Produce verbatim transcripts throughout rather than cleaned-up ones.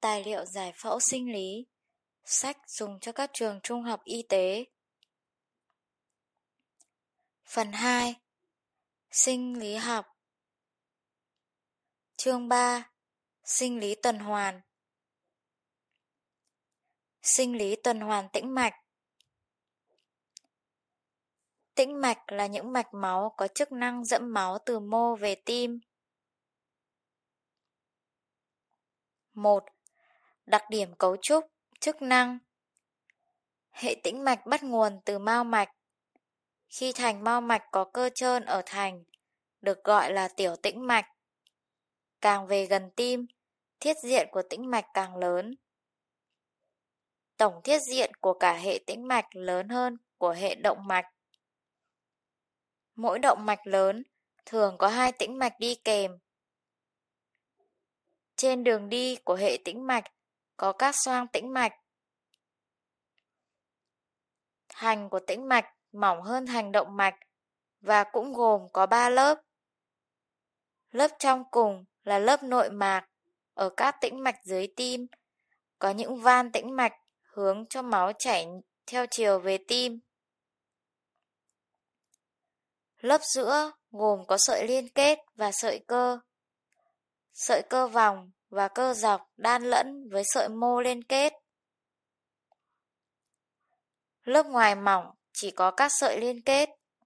Tài liệu giải phẫu sinh lý. Sách dùng cho các trường trung học y tế. Phần hai. Sinh lý học. Chương ba. Sinh lý tuần hoàn. Sinh lý tuần hoàn tĩnh mạch. Tĩnh mạch là những mạch máu có chức năng dẫn máu từ mô về tim. một. Đặc điểm cấu trúc, chức năng. Hệ tĩnh mạch bắt nguồn từ mao mạch. Khi thành mao mạch có cơ trơn ở thành, được gọi là tiểu tĩnh mạch. Càng về gần tim, thiết diện của tĩnh mạch càng lớn. Tổng thiết diện của cả hệ tĩnh mạch lớn hơn của hệ động mạch. Mỗi động mạch lớn thường có hai tĩnh mạch đi kèm. Trên đường đi của hệ tĩnh mạch có các xoang tĩnh mạch. Thành của tĩnh mạch mỏng hơn thành động mạch và cũng gồm có ba lớp. Lớp trong cùng là lớp nội mạc. Ở các tĩnh mạch dưới tim có những van tĩnh mạch hướng cho máu chảy theo chiều về tim. Lớp giữa gồm có sợi liên kết và sợi cơ. Sợi cơ vòng và cơ dọc đan lẫn với sợi mô liên kết. Lớp ngoài mỏng chỉ có các sợi liên kết.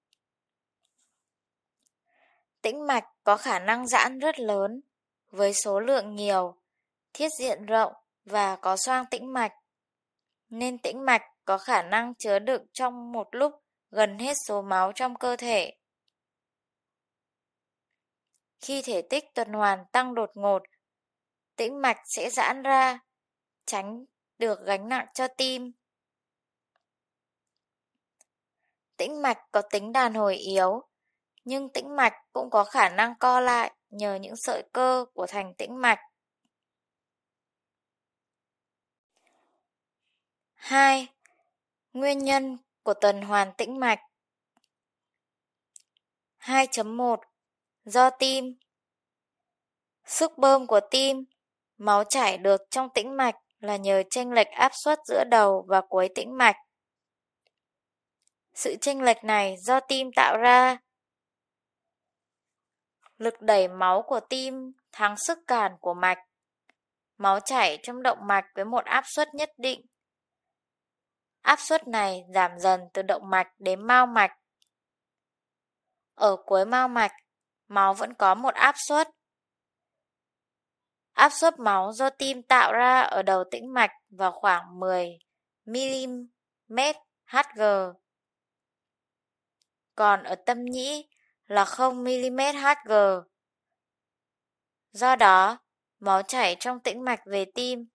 Tĩnh mạch có khả năng giãn rất lớn với số lượng nhiều, thiết diện rộng và có xoang tĩnh mạch, nên tĩnh mạch có khả năng chứa đựng trong một lúc gần hết số máu trong cơ thể. Khi thể tích tuần hoàn tăng đột ngột, tĩnh mạch sẽ giãn ra, tránh được gánh nặng cho tim. Tĩnh mạch có tính đàn hồi yếu, nhưng tĩnh mạch cũng có khả năng co lại nhờ những sợi cơ của thành tĩnh mạch. hai. Nguyên nhân của tuần hoàn tĩnh mạch. hai chấm một. Do tim. Sức bơm của tim, máu chảy được trong tĩnh mạch là nhờ chênh lệch áp suất giữa đầu và cuối tĩnh mạch. Sự chênh lệch này do tim tạo ra. Lực đẩy máu của tim thắng sức cản của mạch. Máu chảy trong động mạch với một áp suất nhất định. Áp suất này giảm dần từ động mạch đến mao mạch. Ở cuối mao mạch, máu vẫn có một áp suất. Áp suất máu do tim tạo ra ở đầu tĩnh mạch vào khoảng mười mi-li-mét Hg. Còn ở tâm nhĩ là không mi-li-mét Hg. Do đó, máu chảy trong tĩnh mạch về tim.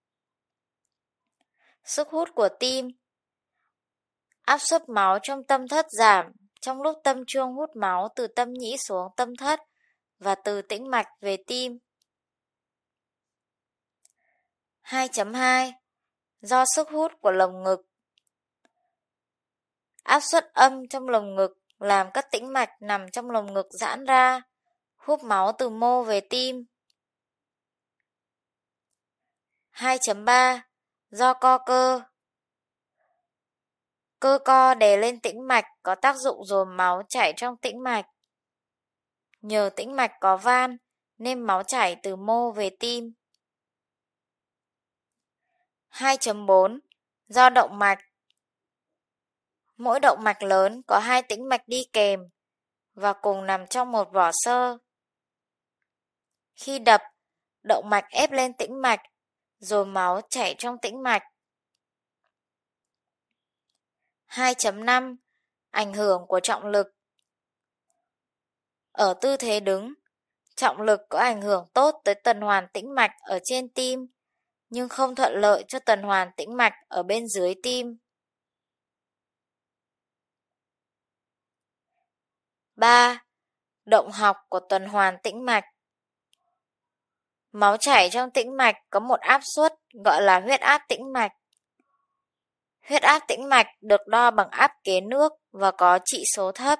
Sức hút của tim. Áp suất máu trong tâm thất giảm trong lúc tâm chuông hút máu từ tâm nhĩ xuống tâm thất và từ tĩnh mạch về tim. hai chấm hai. Do sức hút của lồng ngực. Áp suất âm trong lồng ngực làm các tĩnh mạch nằm trong lồng ngực giãn ra, hút máu từ mô về tim. hai chấm ba. Do co cơ. Cơ co đè lên tĩnh mạch có tác dụng dồn máu chảy trong tĩnh mạch. Nhờ tĩnh mạch có van nên máu chảy từ mô về tim. hai chấm bốn. Do động mạch. Mỗi động mạch lớn có hai tĩnh mạch đi kèm và cùng nằm trong một vỏ xơ. Khi đập, động mạch ép lên tĩnh mạch, rồi máu chảy trong tĩnh mạch. hai chấm năm. Ảnh hưởng của trọng lực. Ở tư thế đứng, trọng lực có ảnh hưởng tốt tới tuần hoàn tĩnh mạch ở trên tim, nhưng không thuận lợi cho tuần hoàn tĩnh mạch ở bên dưới tim. ba. Động học của tuần hoàn tĩnh mạch. Máu chảy trong tĩnh mạch có một áp suất gọi là huyết áp tĩnh mạch. Huyết áp tĩnh mạch được đo bằng áp kế nước và có trị số thấp.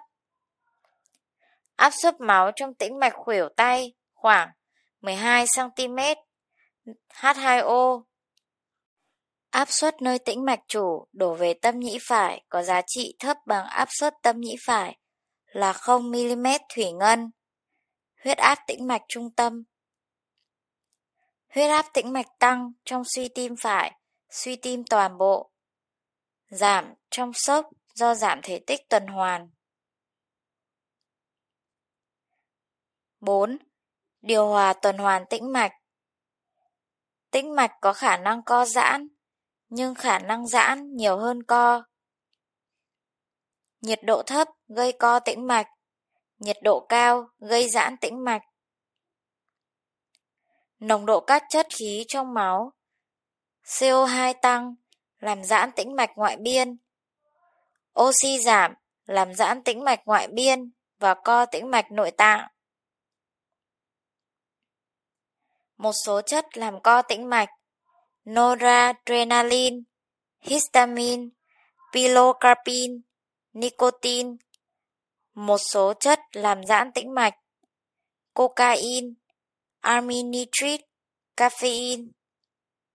Áp suất máu trong tĩnh mạch khuỷu tay khoảng mười hai xăng ti mét, hát hai o. Áp suất nơi tĩnh mạch chủ đổ về tâm nhĩ phải có giá trị thấp bằng áp suất tâm nhĩ phải là không mi-li-mét thủy ngân. Huyết áp tĩnh mạch trung tâm. Huyết áp tĩnh mạch tăng trong suy tim phải, suy tim toàn bộ. Giảm trong sốc do giảm thể tích tuần hoàn. bốn. Điều hòa tuần hoàn tĩnh mạch. Tĩnh mạch có khả năng co giãn, nhưng khả năng giãn nhiều hơn co. Nhiệt độ thấp gây co tĩnh mạch, nhiệt độ cao gây giãn tĩnh mạch. Nồng độ các chất khí trong máu, xê o hai tăng, làm giãn tĩnh mạch ngoại biên. Oxy giảm, làm giãn tĩnh mạch ngoại biên và co tĩnh mạch nội tạng. Một số chất làm co tĩnh mạch, noradrenaline, histamine, pilocarpine, nicotine. Một số chất làm giãn tĩnh mạch, cocaine, arimitrite, caffeine.